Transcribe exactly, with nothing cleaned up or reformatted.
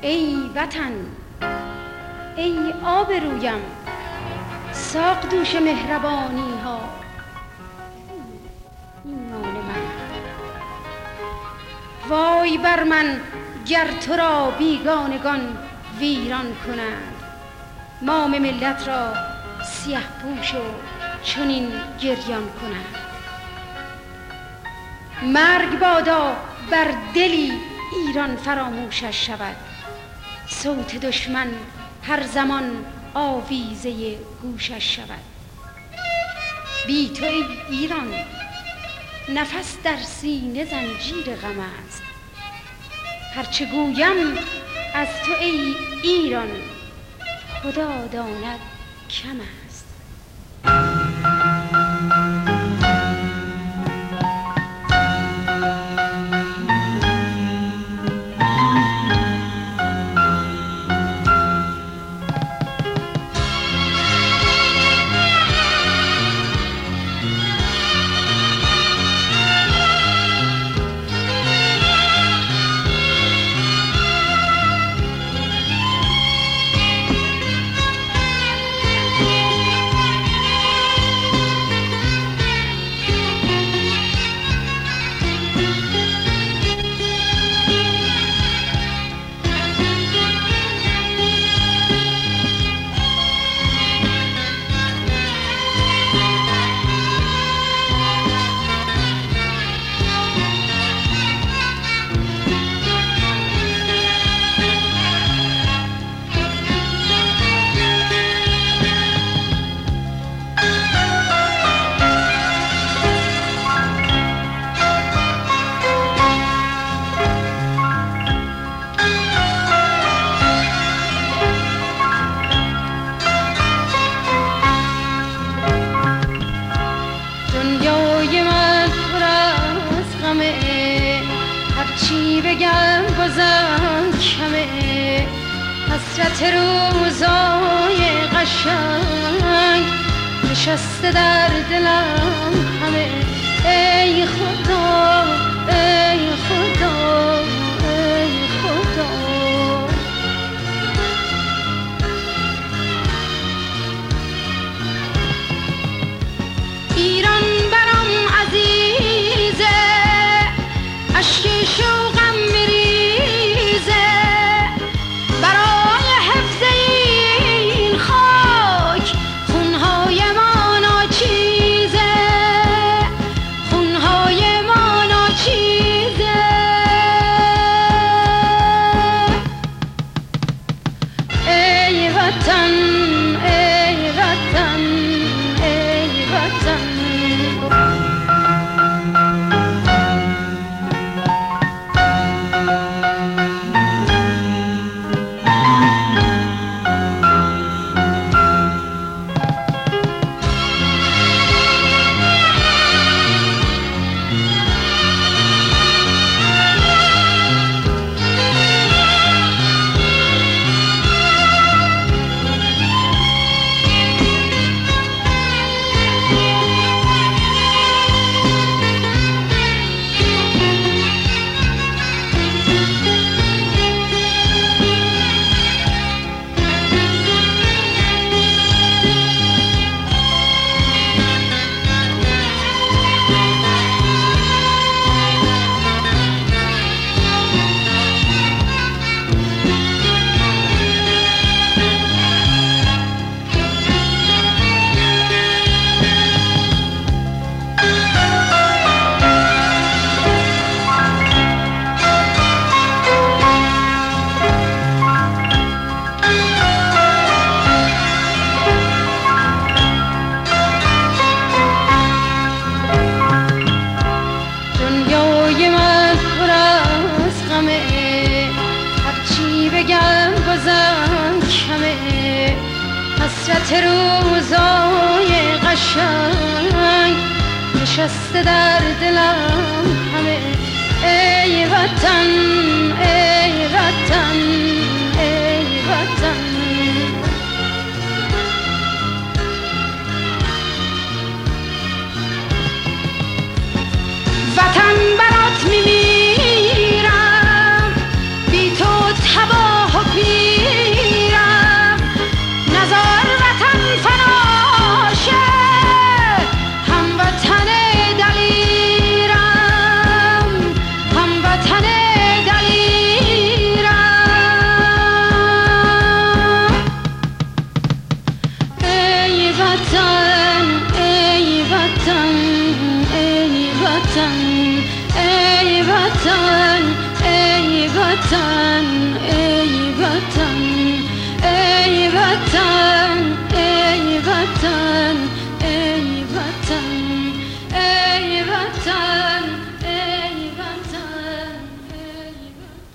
ای وطن ای آبرویم ساق دوش مهربانی ها ایمان من. وای بر من گر تو را بیگانگان ویران کنند، مام ملت را سیه پوش و چنین گریان کنند. مرگ بادا بر دلی ایران فراموشش شود، صوت دشمن هر زمان آویزه گوشش شود. بی تو ای ایران نفس در سینه زنجیر غم است، هرچه گویم از تو ای ایران خدا داند کم است. بگم بازم کمه، حسرت روزای قشنگ نشسته در دلم همه. ای خدا ای خدا ای خدا، ایران برام عزیزه، اشک شوقم حسرت روزای قشنگ نشسته در دلم همه. ای وطن ای وطن ای وطن، وطن برات میمیرم، بی تو تباه وطن ای وطن ای وطن ای